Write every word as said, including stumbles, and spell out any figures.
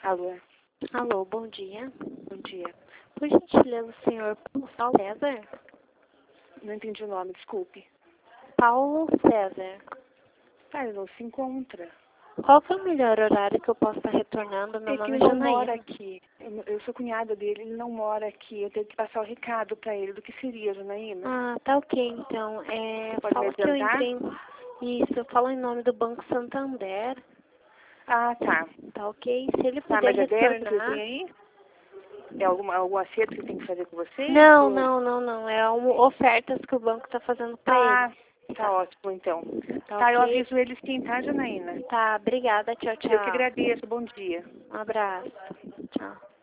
Alô, Alô, bom dia. bom dia. Por gentileza, o senhor Paulo César? Não entendi o nome, desculpe. Paulo César. Ah, ele não se encontra. Qual que é o melhor horário que eu posso estar retornando? Meu É que nome ele é não mora Janaína. aqui. Eu, eu sou cunhada dele, ele não mora aqui. Eu tenho que passar o recado pra ele. Do que seria, Janaína? Ah, tá ok, então. É, Você pode me fala que eu adiantar? entrei... Isso, eu falo em nome do Banco Santander. Ah, tá. Tá ok? Se ele Tá, puder mas é débito que ele tem retornar... aí? É alguma, algum acerto que ele tem que fazer com vocês? Não, Ou... não, não, não. É um, ofertas que o banco tá fazendo pra ele. Ah, tá Tá, ótimo, então. tá Tá, eu ok? aviso eles sim, tá, Janaína? Tá, obrigada. Tchau, Eu que tchau. agradeço. Bom dia. Um abraço. Tchau.